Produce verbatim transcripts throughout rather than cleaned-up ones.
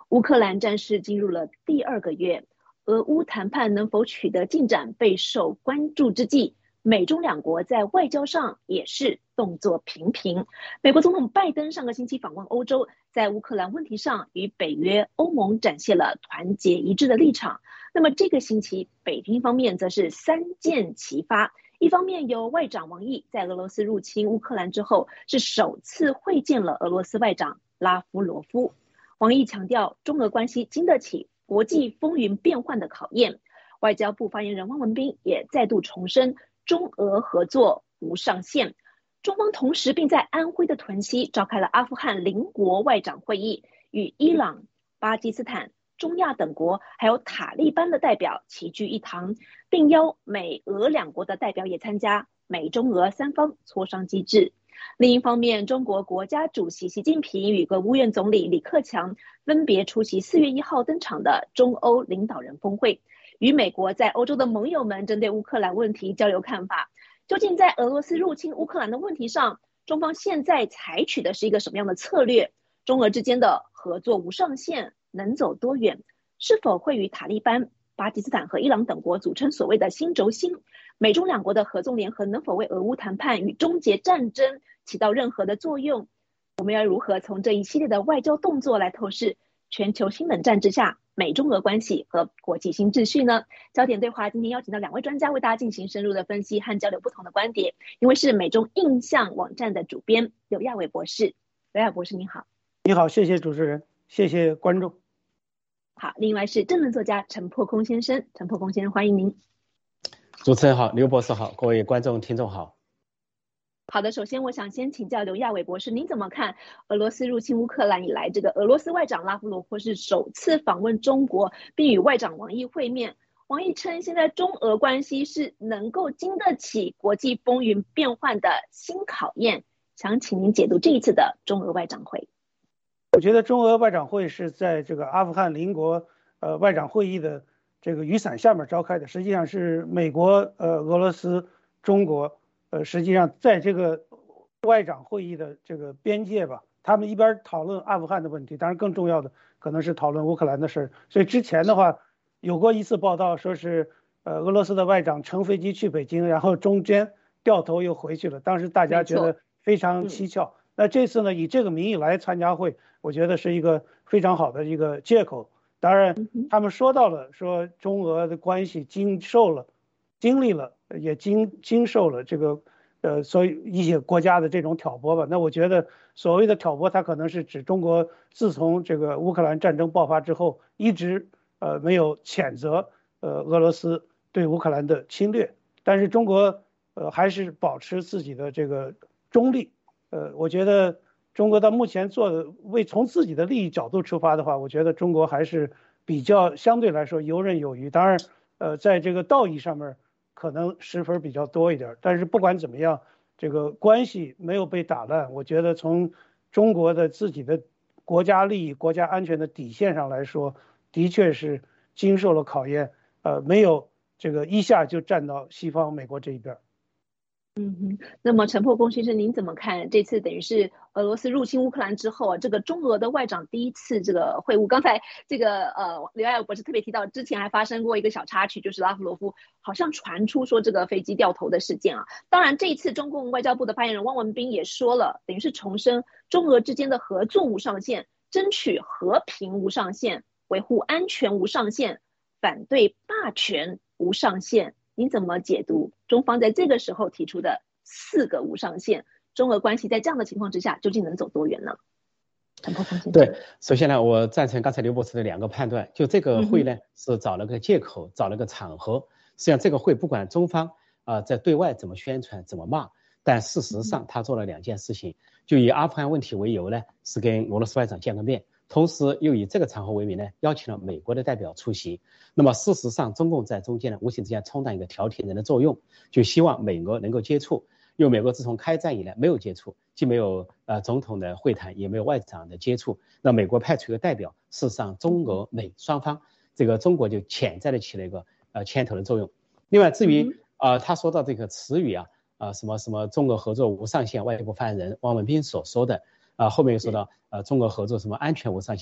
乌克兰战事进入了第二个月，俄乌谈判能否取得进展备受关注之际，美中两国在外交上也是动作频频。美国总统拜登上个星期访问欧洲，在乌克兰问题上与北约、欧盟展现了团结一致的立场。那么这个星期，北京方面则是三箭齐发。一方面由外长王毅在俄罗斯入侵乌克兰之后，是首次会见了俄罗斯外长拉夫罗夫。王毅强调，中俄关系经得起国际风云变幻的考验。外交部发言人汪文斌也再度重申，中俄合作无上限。中方同时并在安徽的屯溪召开了阿富汗邻国外长会议，与伊朗、巴基斯坦、中亚等国还有塔利班的代表齐聚一堂，并邀美俄两国的代表也参加美中俄三方磋商机制。另一方面，中国国家主席习近平与国务院总理李克强分别出席四月一号登场的中欧领导人峰会，与美国在欧洲的盟友们针对乌克兰问题交流看法。究竟在俄罗斯入侵乌克兰的问题上，中方现在采取的是一个什么样的策略？中俄之间的合作无上限能走多远？是否会与塔利班、巴基斯坦和伊朗等国组成所谓的新轴心？美中两国的合纵联合能否为俄乌谈判与终结战争起到任何的作用？我们要如何从这一系列的外交动作来透视全球新冷战之下美中俄关系和国际新秩序呢？焦点对话今天邀请到两位专家为大家进行深入的分析和交流不同的观点。因为是美中印象网站的主编刘亚伟博士。刘亚伟博士您好。 你好，谢谢主持人，谢谢观众。 好，另外是政论作家陈破空先生。陈破空先生，欢迎您。 主持人好，刘博士好，各位观众听众好。 好的，首先我想先请教刘亚伟博士，您怎么看俄罗斯入侵乌克兰以来，这个俄罗斯外长拉夫罗夫是首次访问中国，并与外长王毅会面。王毅称，现在中俄关系是能够经得起国际风云变幻的新考验。想请您解读这一次的中俄外长会。 我觉得中俄外长会是在这个阿富汗邻国呃外长会议的这个雨伞下面召开的，实际上是美国、呃俄罗斯、中国，呃实际上在这个外长会议的这个边界吧，他们一边讨论阿富汗的问题，当然更重要的可能是讨论乌克兰的事。所以之前的话有过一次报道，说是呃俄罗斯的外长乘飞机去北京，然后中间掉头又回去了，当时大家觉得非常蹊跷。那这次呢，以这个名义来参加会，我觉得是一个非常好的一个借口。当然，他们说到了，说中俄的关系经受了、经历了，也经经受了这个，呃，所以一些国家的这种挑拨吧。那我觉得所谓的挑拨，它可能是指中国自从这个乌克兰战争爆发之后，一直呃没有谴责呃俄罗斯对乌克兰的侵略，但是中国呃还是保持自己的这个中立。呃，我觉得中国到目前做的，为从自己的利益角度出发的话，我觉得中国还是比较相对来说游刃有余。当然，呃，在这个道义上面可能失分比较多一点，但是不管怎么样，这个关系没有被打烂。我觉得从中国的自己的国家利益、国家安全的底线上来说，的确是经受了考验，呃，没有这个一下就站到西方美国这一边。 嗯哼，那么陈破空先生，您怎么看这次等于是俄罗斯入侵乌克兰之后啊，这个中俄的外长第一次这个会晤？刚才这个呃刘亚伟博士特别提到，之前还发生过一个小插曲，就是拉夫罗夫好像传出说这个飞机掉头的事件啊。当然，这一次中共外交部的发言人汪文斌也说了，等于是重申中俄之间的合作无上限，争取和平无上限，维护安全无上限，反对霸权无上限。您怎么解读中方在这个时候提出的四个无上限？中俄关系在这样的情况之下究竟能走多远呢？ 对，首先呢，我赞成刚才刘博士的两个判断，就这个会呢、嗯、是找了个借口，找了个场合。实际上这个会不管中方啊、呃、在对外怎么宣传怎么骂，但事实上他做了两件事情，就以阿富汗问题为由呢，是跟俄罗斯外长见个面，同时又以这个场合为名呢，邀请了美国的代表出席。那么事实上，中共在中间呢，无形之间充当一个调停人的作用，就希望美国能够接触。因为美国自从开战以来没有接触，既没有呃总统的会谈，也没有外长的接触。那美国派出一个代表，事实上中俄美双方，这个中国就潜在的起了一个呃牵头的作用。另外，至于呃他说到这个词语啊，啊、呃、什么什么中俄合作无上限，外交部发言人汪文斌所说的。啊、呃，后面又说到，呃，中俄合作什么安全无上限，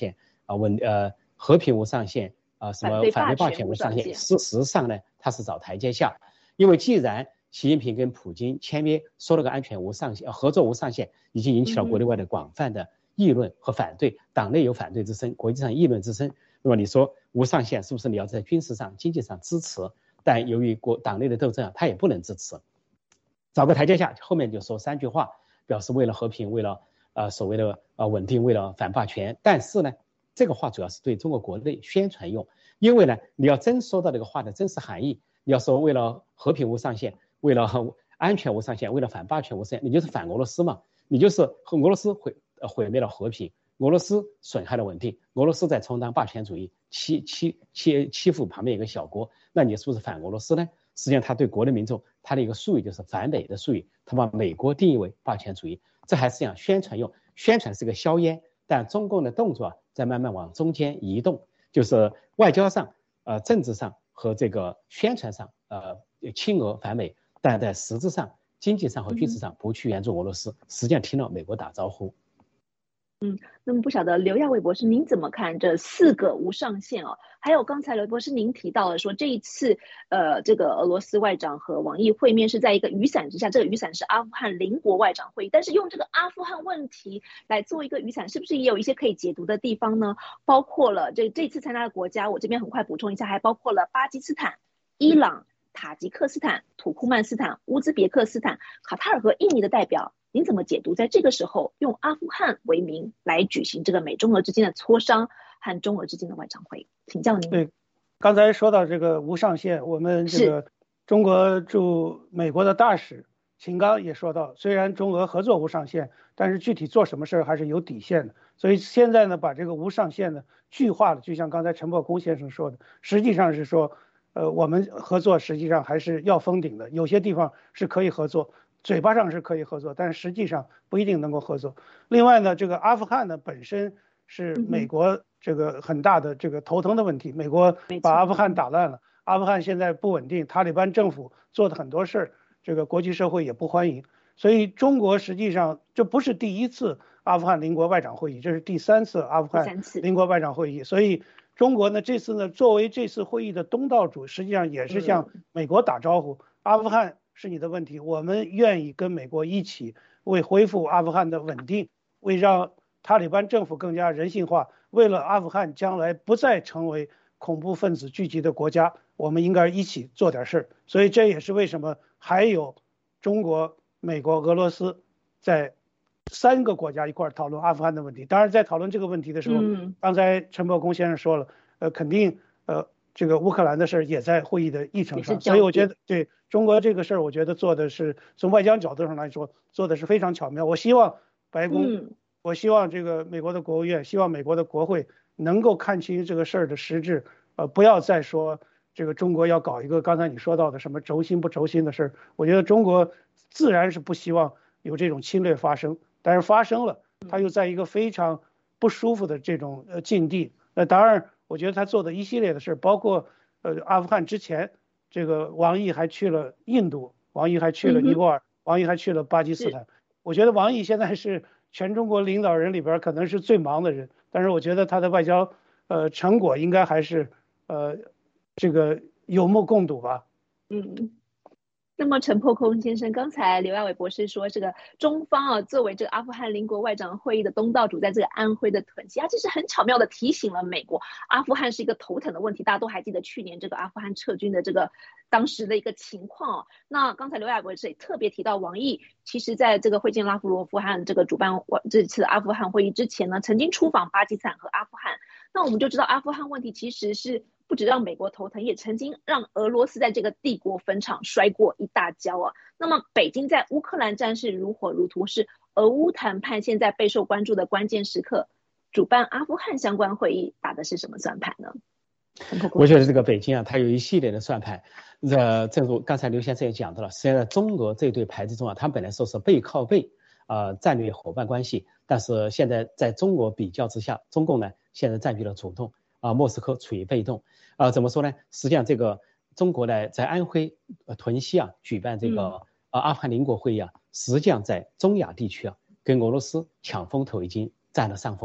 啊稳呃和平无上限啊、呃、什么反对霸权无上限，事实上呢，他是找台阶下，因为既然习近平跟普京签约说了个安全无上限、合作无上限，已经引起了国内外的广泛的议论和反对，党内有反对之声，国际上议论之声。那么你说无上限是不是你要在军事上、经济上支持？但由于国党内的斗争，他也不能支持，找个台阶下，后面就说三句话，表示为了和平，为了呃所谓的呃稳定，为了反霸权。但是呢，这个话主要是对中国国内宣传用，因为呢，你要真说到这个话的真实含义，你要说为了和平无上限，为了安全无上限，为了反霸权无上限，你就是反俄罗斯嘛，你就是和俄罗斯毁呃毁灭了和平，俄罗斯损害了稳定，俄罗斯在充当霸权主义，欺欺欺欺负旁边一个小国，那你是不是反俄罗斯呢？实际上他对国内民众他的一个术语就是反美的术语，他把美国定义为霸权主义，这还是讲宣传用，宣传是个硝烟，但中共的动作在慢慢往中间移动，就是外交上呃政治上和这个宣传上呃亲俄反美，但在实质上经济上和军事上不去援助俄罗斯，实际上听了美国打招呼。 嗯，那么不晓得刘亚伟博士您怎么看这四个无上限哦？还有刚才刘博士您提到了说这一次呃这个俄罗斯外长和王毅会面是在一个雨伞之下，这个雨伞是阿富汗邻国外长会议，但是用这个阿富汗问题来做一个雨伞，是不是也有一些可以解读的地方呢？包括了这这次参加的国家，我这边很快补充一下，还包括了巴基斯坦、伊朗、塔吉克斯坦、土库曼斯坦、乌兹别克斯坦、卡塔尔和印尼的代表。您怎么解读在这个时候用阿富汗为名来举行这个美中俄之间的磋商和中俄之间的外长会？请教您。 对，刚才说到这个无上限，我们这个中国驻美国的大使秦刚也说到，虽然中俄合作无上限，但是具体做什么事还是有底线的。所以现在呢，把这个无上限呢具化了，就像刚才陈伯公先生说的，实际上是说，呃，我们合作实际上还是要封顶的，有些地方是可以合作。嘴巴上是可以合作，但是实际上不一定能够合作。另外呢，这个阿富汗呢本身是美国这个很大的这个头疼的问题，美国把阿富汗打烂了，阿富汗现在不稳定，塔利班政府做的很多事儿，这个国际社会也不欢迎。所以中国实际上这不是第一次阿富汗邻国外长会议，这是第三次阿富汗邻国外长会议。所以中国呢这次呢作为这次会议的东道主，实际上也是向美国打招呼，阿富汗是你的问题，我们愿意跟美国一起为恢复阿富汗的稳定，为让塔利班政府更加人性化，为了阿富汗将来不再成为恐怖分子聚集的国家，我们应该一起做点事儿。所以这也是为什么还有中国、美国、俄罗斯在三个国家一块讨论阿富汗的问题。当然在讨论这个问题的时候，嗯、刚才陈伯公先生说了，呃，肯定呃这个乌克兰的事也在会议的议程上，所以我觉得对中国这个事儿，我觉得做的是从外交角度上来说，做的是非常巧妙。我希望白宫，嗯、我希望这个美国的国务院，希望美国的国会能够看清这个事儿的实质，呃，不要再说这个中国要搞一个刚才你说到的什么轴心不轴心的事儿。我觉得中国自然是不希望有这种侵略发生，但是发生了，他又在一个非常不舒服的这种呃境地。呃，当然。我觉得他做的一系列的事，包括呃阿富汗之前，这个王毅还去了印度，王毅还去了尼泊尔，王毅还去了巴基斯坦。我觉得王毅现在是全中国领导人里边可能是最忙的人，但是我觉得他的外交呃成果应该还是呃这个有目共睹吧。 嗯。那么陈破空先生，刚才刘亚伟博士说，这个中方啊，作为这个阿富汗邻国外长会议的东道主，在这个安徽的屯溪，他其实很巧妙的提醒了美国，阿富汗是一个头疼的问题。大家都还记得去年这个阿富汗撤军的这个当时的一个情况、哦。那刚才刘亚伟博士也特别提到，王毅其实在这个会见拉夫罗夫和这个主办这次的阿富汗会议之前呢，曾经出访巴基斯坦和阿富汗。那我们就知道，阿富汗问题其实是不止让美国头疼，也曾经让俄罗斯在这个帝国坟场摔过一大跤啊。那么北京在乌克兰战事如火如荼，是俄乌谈判现在备受关注的关键时刻，主办阿富汗相关会议打的是什么算盘呢？ 我觉得这个北京啊，它有一系列的算盘。呃，正如刚才刘先生也讲到了，实际上中俄这对牌子中啊，他们本来说是背靠背啊、呃、战略伙伴关系，但是现在在中俄比较之下，中共呢现在占据了主动啊、呃，莫斯科处于被动啊、呃。怎么说呢？实际上这个中国呢在安徽、呃、屯溪啊举办这个、嗯、呃阿富汗邻国会议啊，实际上在中亚地区啊跟俄罗斯抢风头已经占了上风。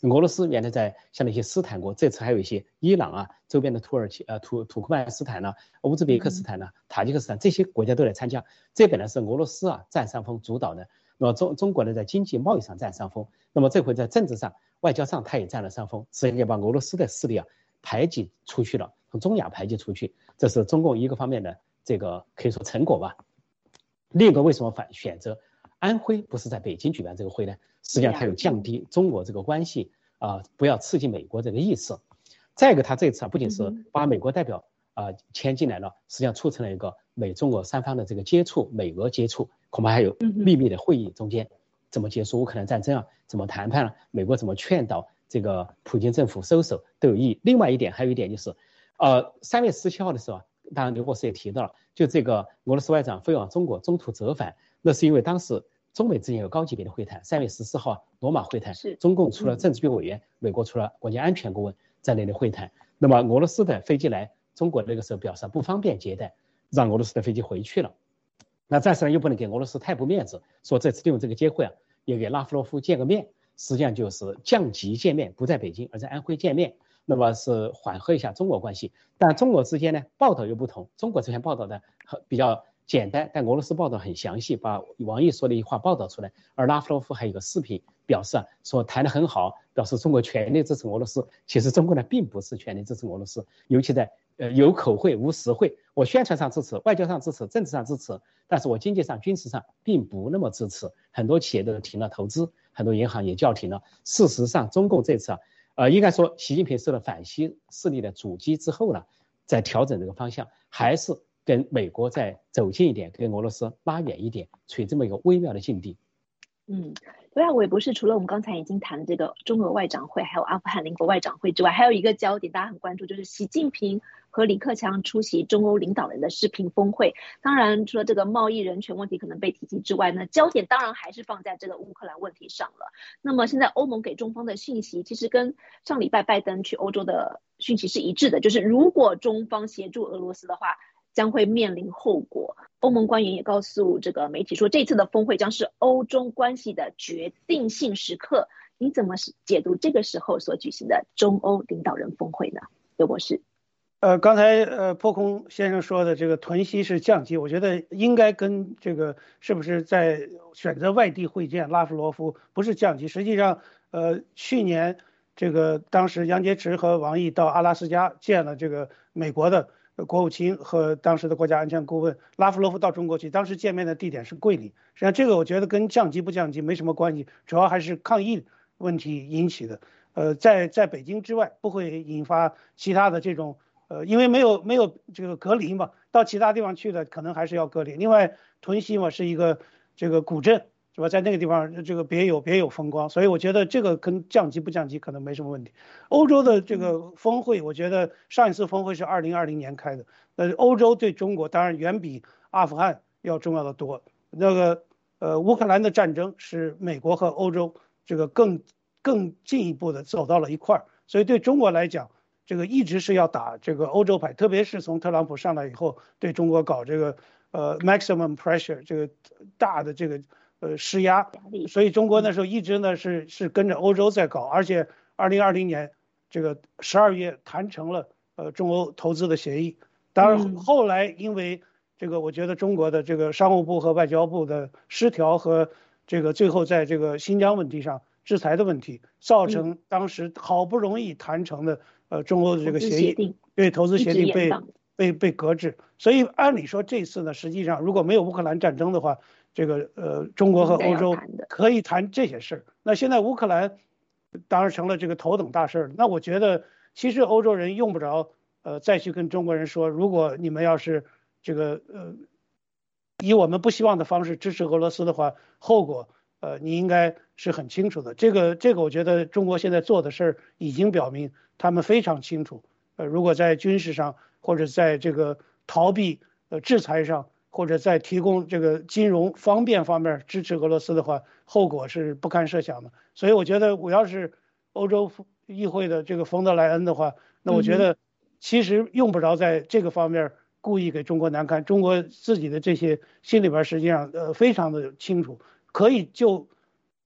俄罗斯原来在像那些斯坦国，这次还有一些伊朗啊周边的土耳其呃土土库曼斯坦呢、乌兹别克斯坦呢、塔吉克斯坦这些国家都来参加，这本来是俄罗斯啊占上风主导的，那么中中国呢在经济贸易上占上风，那么这回在政治上外交上它也占了上风，实际上把俄罗斯的势力啊排挤出去了，从中亚排挤出去，这是中共一个方面的这个可以说成果吧。另一个为什么反选择安徽不是在北京举办这个会呢？实际上它有降低中国这个关系啊、呃，不要刺激美国这个意思。再一个，他这次啊不仅是把美国代表啊、呃、牵进来了，实际上促成了一个美中俄三方的这个接触，美俄接触，恐怕还有秘密的会议中间怎么结束乌克兰战争啊，怎么谈判啊，美国怎么劝导这个普京政府收手都有意义。另外一点还有一点就是，呃，三月十七号的时候啊，当然刘博士也提到了，就这个俄罗斯外长飞往中国，中途折返，那是因为当时中美之间有高级别的会谈，三月十四号罗马会谈，中共除了政治局委员，美国除了国家安全顾问在内的会谈。那么俄罗斯的飞机来中国那个时候表示不方便接待，让俄罗斯的飞机回去了。那暂时又不能给俄罗斯太不面子，说这次利用这个机会啊，也给拉夫罗夫见个面，实际上就是降级见面，不在北京而在安徽见面。那么是缓和一下中俄关系，但中俄之间呢报道又不同，中国这篇报道的比较简单，但俄罗斯报道很详细，把王毅说的一句话报道出来。而拉夫罗夫还有一个视频表示啊，说谈得很好，表示中国全力支持俄罗斯。其实中国呢并不是全力支持俄罗斯，尤其在呃有口惠无实惠。我宣传上支持，外交上支持，政治上支持，但是我经济上、军事上并不那么支持。很多企业都停了投资，很多银行也叫停了。事实上，中共这次啊。呃，应该说，习近平受了反西势力的阻击之后呢，在调整这个方向，还是跟美国再走近一点，跟俄罗斯拉远一点，处于这么一个微妙的境地。 嗯，对啊，我也不是除了我们刚才已经谈的这个中俄外长会，还有阿富汗邻国外长会之外，还有一个焦点大家很关注，就是习近平和李克强出席中欧领导人的视频峰会。当然，除了这个贸易人权问题可能被提及之外呢，焦点当然还是放在这个乌克兰问题上了。那么现在欧盟给中方的讯息，其实跟上礼拜拜登去欧洲的讯息是一致的，就是如果中方协助俄罗斯的话，将会面临后果。欧盟官员也告诉这个媒体说，这次的峰会将是欧中关系的决定性时刻。你怎么解读这个时候所举行的中欧领导人峰会呢？刘博士。 呃，刚才呃破空先生说的这个屯溪是降级，我觉得应该跟这个是不是在选择外地会见拉夫罗夫不是降级。实际上，呃，去年这个当时杨洁篪和王毅到阿拉斯加见了这个美国的国务卿和当时的国家安全顾问，拉夫罗夫到中国去，当时见面的地点是桂林。实际上这个我觉得跟降级不降级没什么关系，主要还是抗疫问题引起的。呃，在在北京之外不会引发其他的这种呃，因为没有没有这个隔离嘛，到其他地方去的可能还是要隔离。另外屯溪嘛是一个这个古镇是吧，在那个地方这个别有别有风光，所以我觉得这个跟降级不降级可能没什么问题。欧洲的这个峰会，我觉得上一次峰会是二零二零年开的，呃，欧洲对中国当然远比阿富汗要重要的多。那个呃乌克兰的战争是美国和欧洲这个更更进一步的走到了一块儿，所以对中国来讲，这个一直是要打这个欧洲牌，特别是从特朗普上来以后，对中国搞这个呃 maximum pressure 这个大的这个呃施压，所以中国那时候一直呢是是跟着欧洲在搞，而且二零二零年这个十二月谈成了呃中欧投资的协议。当然后来因为这个我觉得中国的这个商务部和外交部的失调和这个最后在这个新疆问题上制裁的问题，造成当时好不容易谈成的呃中欧的这个协议，对投资协定被被被搁置。所以按理说这次呢，实际上如果没有乌克兰战争的话，这个呃中国和欧洲可以谈这些事儿。那现在乌克兰当然成了这个头等大事儿。那我觉得其实欧洲人用不着呃再去跟中国人说，如果你们要是这个呃以我们不希望的方式支持俄罗斯的话，后果呃你应该是很清楚的。这个这个我觉得中国现在做的事儿已经表明他们非常清楚。呃如果在军事上或者在这个逃避呃制裁上，或者在提供这个金融方便方面支持俄罗斯的话，后果是不堪设想的。所以我觉得我要是欧洲议会的这个冯德莱恩的话，那我觉得其实用不着在这个方面故意给中国难堪，中国自己的这些心里边实际上呃非常的清楚，可以就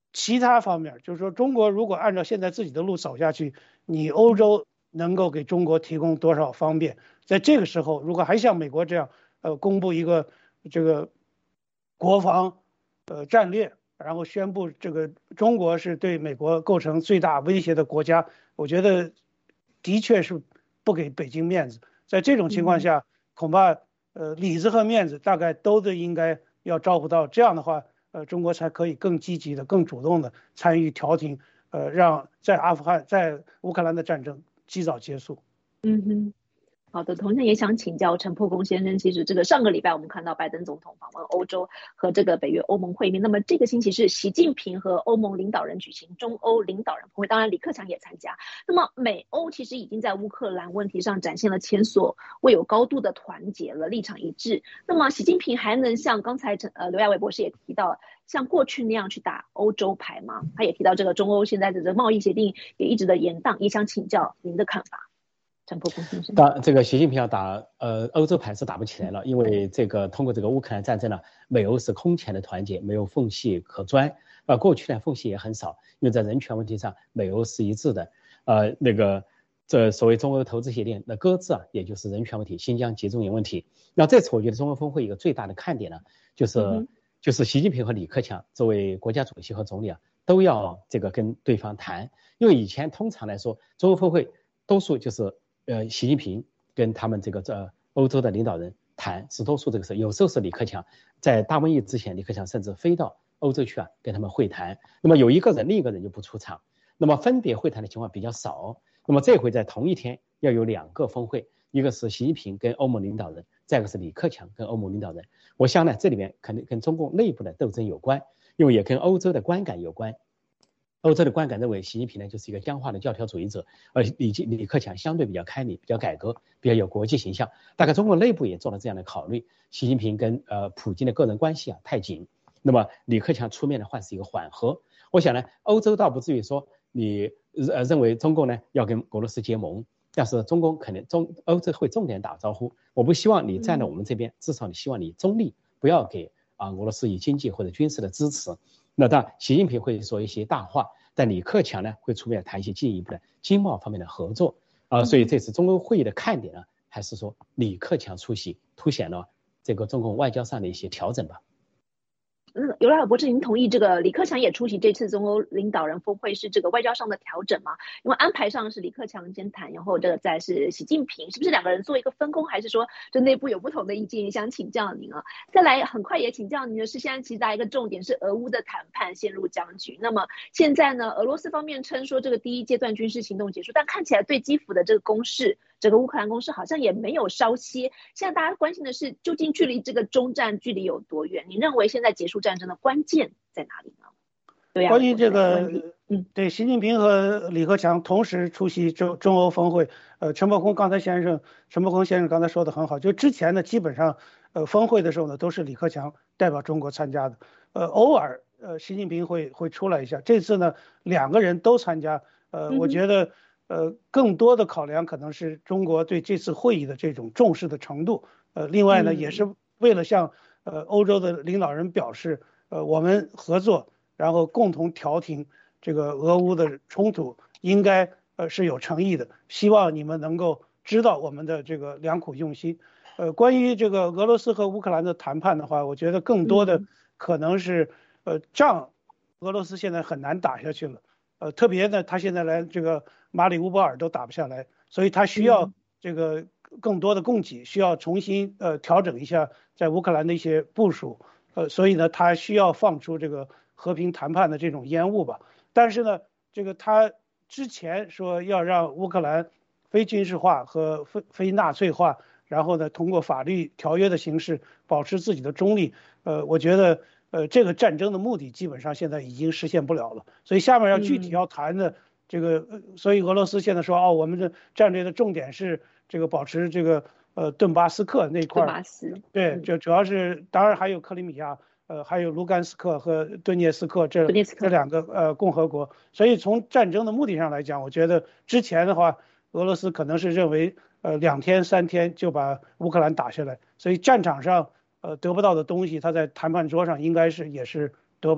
其他方面，就是说中国如果按照现在自己的路走下去，你欧洲能够给中国提供多少方便？在这个时候，如果还像美国这样，呃，公布一个这个国防呃战略，然后宣布这个中国是对美国构成最大威胁的国家，我觉得的确是不给北京面子。在这种情况下，恐怕呃里子和面子大概都得应该要照顾到，这样的话，呃，中国才可以更积极的、更主动的参与调停，呃，让在阿富汗、在乌克兰的战争及早结束。 嗯哼。好的，同样也想请教陈破公先生。其实这个上个礼拜我们看到拜登总统访问欧洲和这个北约欧盟会面，那么这个星期是习近平和欧盟领导人举行中欧领导人峰会，当然李克强也参加。那么美欧其实已经在乌克兰问题上展现了前所未有高度的团结了，立场一致。那么习近平还能像刚才呃刘亚伟博士也提到，像过去那样去打欧洲牌吗？他也提到这个中欧现在的这个贸易协定也一直的延宕，也想请教您的看法。 当这个习近平要打呃欧洲牌是打不起来了，因为这个通过这个乌克兰战争呢，美欧是空前的团结，没有缝隙可钻。呃，过去呢缝隙也很少，因为在人权问题上美欧是一致的。呃，那个这所谓中欧投资协定的搁置啊，也就是人权问题、新疆集中营问题。那这次我觉得中欧峰会一个最大的看点呢，就是、嗯、就是习近平和李克强作为国家主席和总理啊，都要这个跟对方谈，因为以前通常来说中欧峰会多数就是。呃，习近平跟他们这个呃欧洲的领导人谈是多数这个事，有时候是李克强在大瘟疫之前，李克强甚至飞到欧洲去啊跟他们会谈。那么有一个人，另一个人就不出场，那么分别会谈的情况比较少。那么这回在同一天要有两个峰会，一个是习近平跟欧盟领导人，再一个是李克强跟欧盟领导人。我想呢，这里面肯定跟中共内部的斗争有关，因为也跟欧洲的观感有关。欧洲的观感认为，习近平呢就是一个僵化的教条主义者，而李李克强相对比较开明、比较改革、比较有国际形象。大概中国内部也做了这样的考虑，习近平跟呃普京的个人关系啊太紧，那么李克强出面的话是一个缓和。我想呢，欧洲倒不至于说你呃认为中共呢要跟俄罗斯结盟，但是中共肯定中欧洲会重点打招呼。我不希望你站在我们这边，至少你希望你中立，不要给啊俄罗斯以经济或者军事的支持。那当然，习近平会说一些大话，但李克强呢会出面谈一些进一步的经贸方面的合作啊、呃，所以这次中欧会议的看点呢，还是说李克强出席，凸显了这个中共外交上的一些调整吧。 嗯，尤拉尔博士，您同意这个李克强也出席这次中欧领导人峰会是这个外交上的调整吗？因为安排上是李克强先谈，然后这个再是习近平，是不是两个人做一个分工，还是说这内部有不同的意见？想请教您啊。再来，很快也请教您的是，现在其实大一个重点是俄乌的谈判陷入僵局。那么现在呢，俄罗斯方面称说这个第一阶段军事行动结束，但看起来对基辅的这个攻势，整个乌克兰攻势好像也没有稍歇。现在大家关心的是，究竟距离这个终战距离有多远？您认为现在结束战争的关键在哪里呢？对啊， 关于这个，嗯，对，习近平和李克强同时出席中中欧峰会，呃，陈伯空刚才先生，陈伯空先生刚才说的很好，就之前呢，基本上，呃，峰会的时候呢，都是李克强代表中国参加的，呃，偶尔，呃，习近平会会出来一下，这次呢，两个人都参加，呃，我觉得，呃，更多的考量可能是中国对这次会议的这种重视的程度，呃，另外呢，也是为了向呃欧洲的领导人表示，呃，我们合作。然后共同调停这个俄乌的冲突，应该呃是有诚意的。希望你们能够知道我们的这个良苦用心。呃，关于这个俄罗斯和乌克兰的谈判的话，我觉得更多的可能是呃仗俄罗斯现在很难打下去了。呃，特别呢，他现在连这个马里乌波尔都打不下来，所以他需要这个更多的供给，需要重新呃调整一下在乌克兰的一些部署。呃，所以呢，他需要放出这个和平谈判的这种烟雾吧。但是呢，这个他之前说要让乌克兰非军事化和非非纳粹化，然后呢，通过法律条约的形式保持自己的中立。呃，我觉得呃这个战争的目的基本上现在已经实现不了了。所以下面要具体要谈的这个，呃、所以俄罗斯现在说哦，我们的战略的重点是这个保持这个。呃，顿巴斯克那块儿，对，就主要是，当然还有克里米亚，呃，还有卢甘斯克和顿涅斯克这这两个呃共和国。所以从战争的目的上来讲，我觉得之前的话，俄罗斯可能是认为，呃，两天三天就把乌克兰打下来，所以战场上呃得不到的东西，他在谈判桌上应该是也是得不到。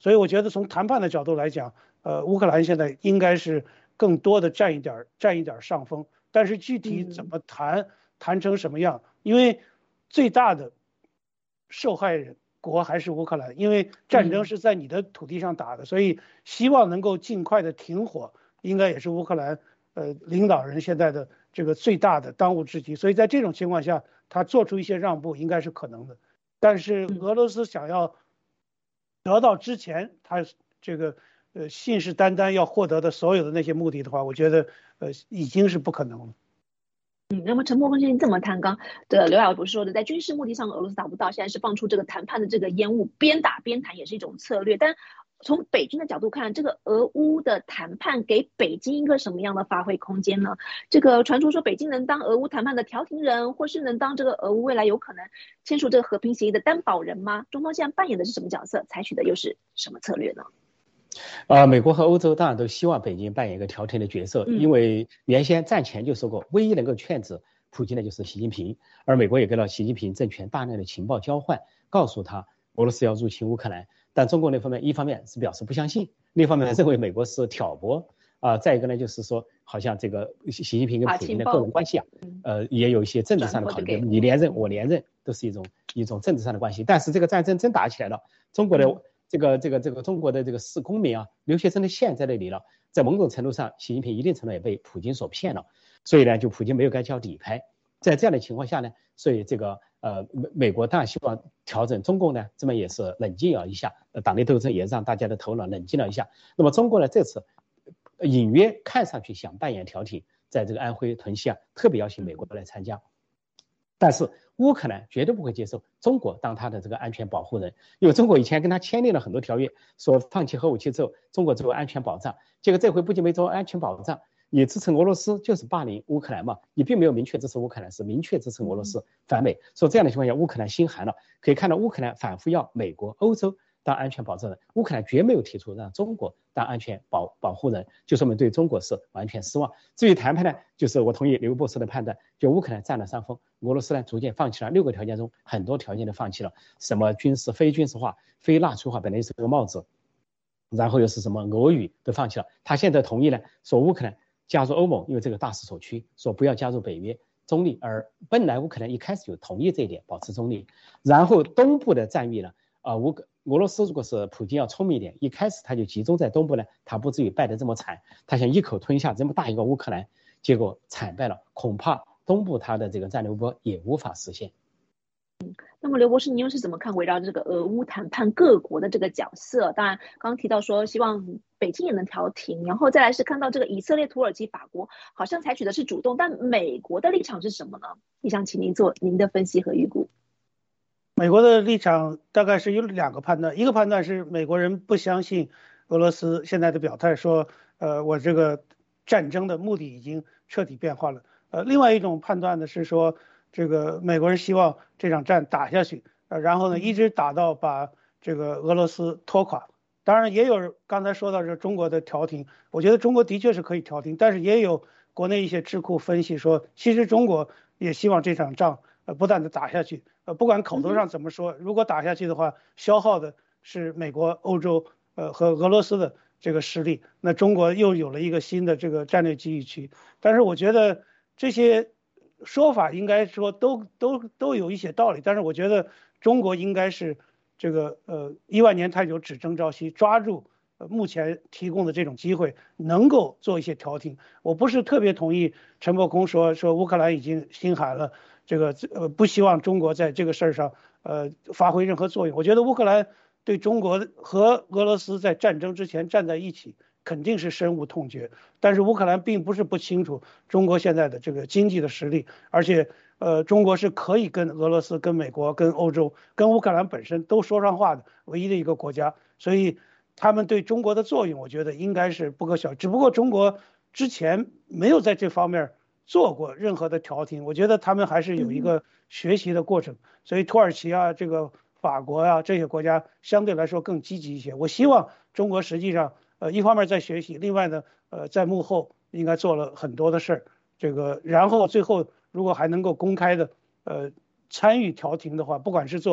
所以我觉得从谈判的角度来讲，呃，乌克兰现在应该是更多的占一点占一点上风，但是具体怎么谈，谈成什么样，因为最大的受害人国还是乌克兰，因为战争是在你的土地上打的，所以希望能够尽快的停火，应该也是乌克兰呃领导人现在的这个最大的当务之急。所以在这种情况下，他做出一些让步应该是可能的。但是俄罗斯想要得到之前他这个呃信誓旦旦要获得的所有的那些目的的话，我觉得呃已经是不可能了。 嗯，那么陈伯公先生这么谈，刚的刘老博士说的，在军事目的上俄罗斯达不到，现在是放出这个谈判的这个烟雾，边打边谈也是一种策略。但从北京的角度看，这个俄乌的谈判给北京一个什么样的发挥空间呢？这个传出说北京能当俄乌谈判的调停人，或是能当这个俄乌未来有可能签署这个和平协议的担保人吗？中方现在扮演的是什么角色？采取的又是什么策略呢？ 呃，美国和欧洲当然都希望北京扮演一个调停的角色， 嗯、 因为原先战前就说过，唯一能够劝止普京的就是习近平，而美国也给了习近平政权大量的情报交换，告诉他俄罗斯要入侵乌克兰，但中国那方面一方面是表示不相信，另一方面认为美国是挑拨啊、呃，再一个呢就是说，好像这个习近平跟普京的个人关系啊，呃，也有一些政治上的考虑，你连任我连任都是一种一种政治上的关系，但是这个战争真打起来了，中国的、嗯。这个这个这个中国的这个是公民啊，留学生的线在那里了，在某种程度上，习近平一定程度也被普京所骗了，所以呢，就普京没有该交底牌。在这样的情况下呢，所以这个呃美美国当然希望调整，中共呢这么也是冷静了一下，呃党内斗争也让大家的头脑冷静了一下。那么中国呢这次隐约看上去想扮演调停，在这个安徽屯溪啊，特别邀请美国来参加。但是乌克兰绝对不会接受中国当他的这个安全保护人，因为中国以前跟他签订了很多条约，说放弃核武器之后，中国作为安全保障，结果这回不仅没做安全保障，你支持俄罗斯就是霸凌乌克兰嘛，你并没有明确支持乌克兰，是明确支持俄罗斯反美，所以这样的情况下，乌克兰心寒了，可以看到乌克兰反复要美国、欧洲当安全保障人，乌克兰绝没有提出让中国当安全保保护人，就说明对中国是完全失望。至于谈判呢，就是我同意刘博士的判断，就乌克兰占了上风，俄罗斯呢逐渐放弃了六个条件中很多条件都放弃了，什么军事、非军事化、非纳粹化本来是个帽子，然后又是什么俄语都放弃了。他现在同意呢，说乌克兰加入欧盟，因为这个大势所趋，说不要加入北约。中立，而本来乌克兰一开始就同意这一点，保持中立。然后东部的战役呢，啊、呃，乌俄罗斯如果是普京要聪明一点，一开始他就集中在东部呢，他不至于败得这么惨。他想一口吞下这么大一个乌克兰，结果惨败了，恐怕东部他的这个战略目标也无法实现。 那么刘博士，你又是怎么看围绕这个俄乌谈判各国的这个角色？当然，刚刚提到说希望北京也能调停，然后再来是看到这个以色列、土耳其、法国好像采取的是主动，但美国的立场是什么呢？也想请您做您的分析和预估。 美国的立场大概是有两个判断，一个判断是美国人不相信俄罗斯现在的表态，说呃我这个战争的目的已经彻底变化了。呃，另外一种判断呢是说，这个美国人希望这场战打下去，呃，然后呢一直打到把这个俄罗斯拖垮。当然也有刚才说到这中国的调停，我觉得中国的确是可以调停，但是也有国内一些智库分析说，其实中国也希望这场仗呃不断的打下去。呃，不管口头上怎么说，如果打下去的话，消耗的是美国、欧洲，呃和俄罗斯的这个实力，那中国又有了一个新的这个战略机遇区。但是我觉得这些说法应该说都都都有一些道理，但是我觉得中国应该是这个呃一万年太久只争朝夕，抓住呃目前提供的这种机会，能够做一些调停。我不是特别同意陈伯空说说乌克兰已经心寒了。这个呃不希望中国在这个事儿上呃发挥任何作用。我觉得乌克兰对中国和俄罗斯在战争之前站在一起肯定是深恶痛绝，但是乌克兰并不是不清楚中国现在的这个经济的实力，而且呃中国是可以跟俄罗斯、跟美国、跟欧洲、跟乌克兰本身都说上话的唯一的一个国家，所以他们对中国的作用，我觉得应该是不可小。只不过中国之前没有在这方面做过任何的调停，我觉得他们还是有一个学习的过程，所以土耳其啊、这个法国啊这些国家相对来说更积极一些。我希望中国实际上呃一方面在学习，另外呢呃在幕后应该做了很多的事儿，这个然后最后如果还能够公开的呃参与调停的话，不管是作为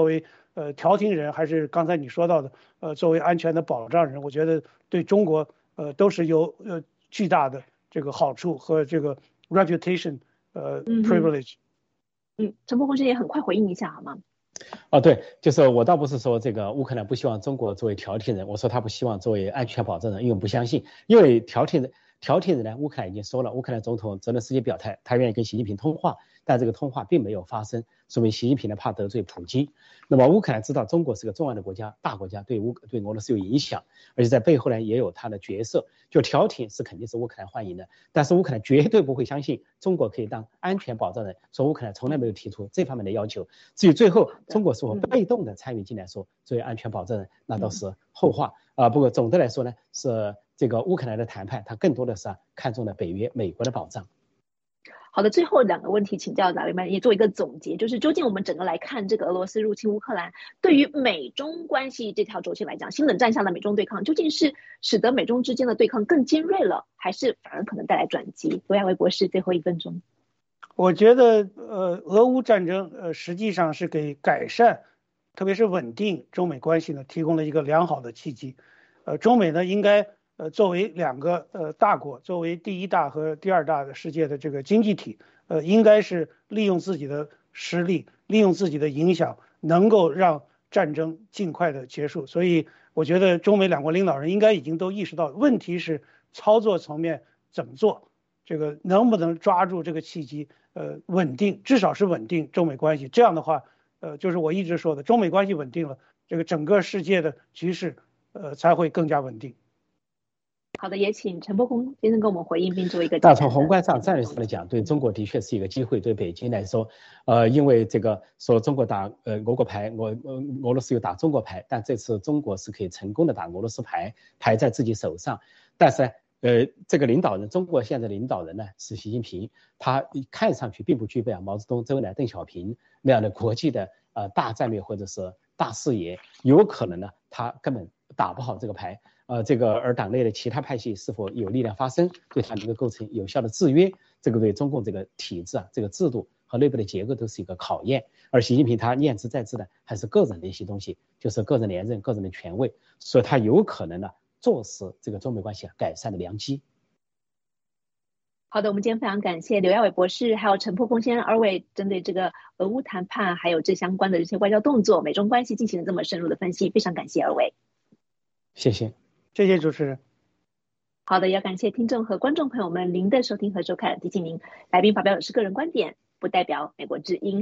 呃调停人，还是刚才你说到的呃作为安全的保障人，我觉得对中国呃都是有呃巨大的这个好处和这个 reputation 呃 privilege。 嗯，陈波公先也很快回应一下好吗？ 哦，对，就是我倒不是说这个乌克兰不希望中国作为调停人，我说他不希望作为安全保障人，因为我不相信，因为调停人调停人呢，乌克兰已经说了，乌克兰总统泽连斯基表态，他愿意跟习近平通话，但这个通话并没有发生，说明习近平呢怕得罪普京。那么乌克兰知道中国是个重要的国家，大国家，对乌对俄罗斯有影响，而且在背后呢也有他的角色，就调停是肯定是乌克兰欢迎的，但是乌克兰绝对不会相信中国可以当安全保障人，说乌克兰从来没有提出这方面的要求。至于最后中国是否被动的参与进来说作为安全保障人，那倒是后话啊、呃。不过总的来说呢，是这个乌克兰的谈判，它更多的是、啊、看中了北约、美国的保障。 好的，最后两个问题请教哪位曼，也做一个总结，就是究竟我们整个来看这个俄罗斯入侵乌克兰，对于美中关系这条轴线来讲，新冷战下的美中对抗究竟是使得美中之间的对抗更尖锐了，还是反而可能带来转机？罗亚维博士，最后一分钟。 我觉得，呃，俄乌战争，呃，实际上是给改善，特别是稳定中美关系呢，提供了一个良好的契机。呃，中美呢，应该，呃，作为两个呃大国，作为第一大和第二大的世界的这个经济体，呃，应该是利用自己的实力，利用自己的影响，能够让战争尽快的结束。所以，我觉得中美两国领导人应该已经都意识到，问题是操作层面怎么做，这个能不能抓住这个契机。呃，稳定，至少是稳定中美关系。这样的话，呃，就是我一直说的，中美关系稳定了，这个整个世界的局势，呃，才会更加稳定。 好的，也请陈伯公先生跟我们回应，并做一个。 但从宏观上、战略上来讲，对中国的确是一个机会，对北京来说，呃，因为这个说中国打呃俄国牌，俄俄俄罗斯又打中国牌，但这次中国是可以成功的打俄罗斯牌，牌在自己手上，但是呢。呃，这个领导人，中国现在的领导人呢是习近平，他看上去并不具备啊毛泽东、周恩来、邓小平那样的国际的呃大战略或者是大视野，有可能呢他根本打不好这个牌，呃，这个而党内的其他派系是否有力量发声，对他能够构成有效的制约，这个对中共这个体制啊、这个制度和内部的结构都是一个考验。而习近平他念兹在兹的还是个人的一些东西，就是个人连任、个人的权位，所以他有可能呢。坐实这个中美关系改善的良机。 好的，我们今天非常感谢刘亚伟博士还有陈破风先生二位针对这个俄乌谈判还有这相关的这些外交动作、美中关系进行了这么深入的分析，非常感谢二位。 谢谢， 谢谢主持人。 好的，也要感谢听众和观众朋友们您的收听和收看。提醒您，来宾发表的是个人观点，不代表美国之音。